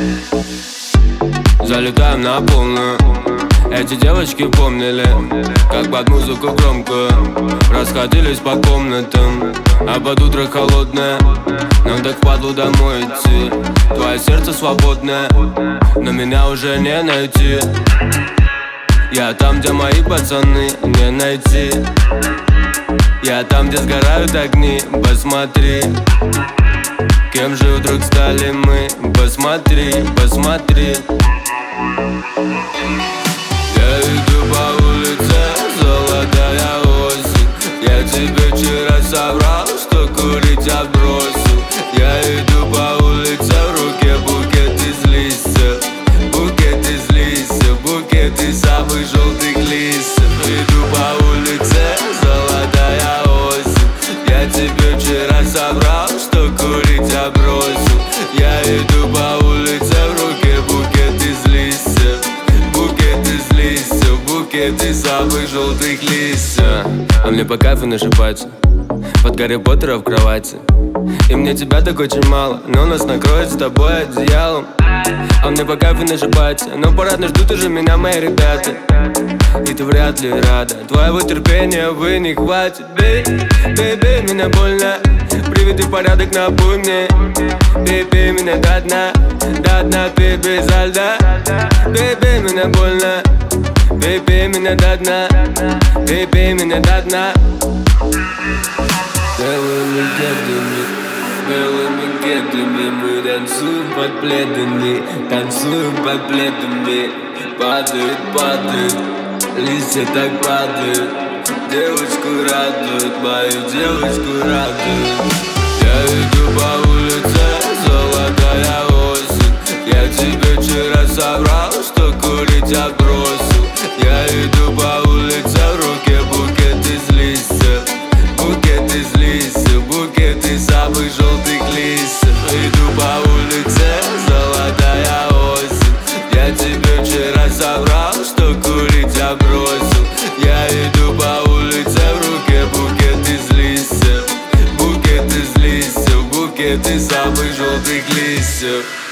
Залетаем на полную. Эти девочки помнили, как под музыку громко расходились по комнатам, а под утро холодное нам так впадло домой идти. Твое сердце свободное, но меня уже не найти. Я там, где мои пацаны, не найти. Я там, где сгорают огни, посмотри. Кем же вдруг стали мы? Посмотри, посмотри. Я иду по улице, золотая осень. Я тебе вчера соврал, что курить я бросил. Я иду по улице, в руке букет из листьев. Букет из листьев, букет из самых желтых листьев. Иду по улице, золотая осень. Я тебе вчера соврал, что курить я бросил. Я иду по улице, в руке букет из листьев. Букет из листьев, букет из самых желтых листьев. А мне по кайфу нашипать под Гарри Поттера в кровати. И мне тебя так очень мало, но нас накроет с тобой одеялом. А мне по кайфу нашипать, но парадно ждут уже меня мои ребята. И ты вряд ли рада, твоего терпения, увы, не хватит. Бей, меня больно, приведи порядок, напой мне. Бей, меня до дна, пей безо льда. Бей, меня больно, бей, меня до дна. Бей, меня до дна. Белыми кедами мы танцуем под пледами, танцуем под пледами. Падают, листья так падают. Девочку радует, мою девочку радует. Я иду по улице, золотая осень. Я тебе вчера соврал, что курить я бросил. Я иду по улице, в руке букет из листьев. Букет из листьев, букет из самых желтых листьев. Иду по улице, золотая осень. Я тебе вчера соврал, что курить я бросил. Я иду по улице, в руке букет из листьев. Букет из листьев, букет из самых желтых листьев.